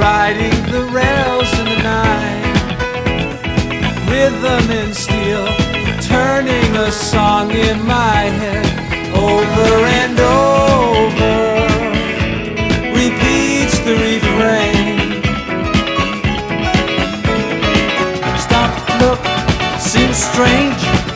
riding the rails in the night. Rhythm and steel, turning a song in my head. Over and over, repeats the refrain. Stop, look, seems strange.